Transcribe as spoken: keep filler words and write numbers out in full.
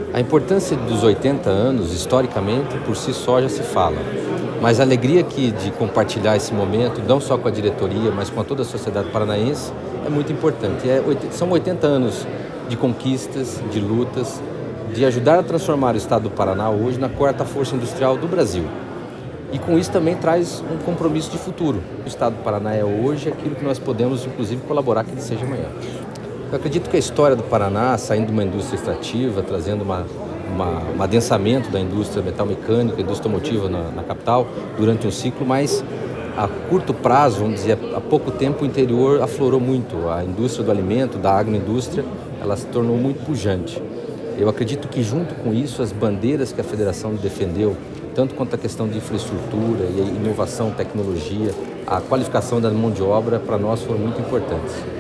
A importância dos oitenta anos, historicamente, por si só já se fala. Mas a alegria aqui de compartilhar esse momento, não só com a diretoria, mas com toda a sociedade paranaense, é muito importante. É, são oitenta anos de conquistas, de lutas, de ajudar a transformar o estado do Paraná hoje na quarta força industrial do Brasil. E com isso também traz um compromisso de futuro. O estado do Paraná é hoje aquilo que nós podemos, inclusive, colaborar que ele seja amanhã. Eu acredito que a história do Paraná, saindo de uma indústria extrativa, trazendo uma, uma, um adensamento da indústria metal-mecânica, indústria automotiva na, na capital, durante um ciclo, mas a curto prazo, vamos dizer, há pouco tempo o interior aflorou muito. A indústria do alimento, da agroindústria, ela se tornou muito pujante. Eu acredito que junto com isso, as bandeiras que a federação defendeu, tanto quanto a questão de infraestrutura e inovação, tecnologia, a qualificação da mão de obra, para nós foram muito importantes.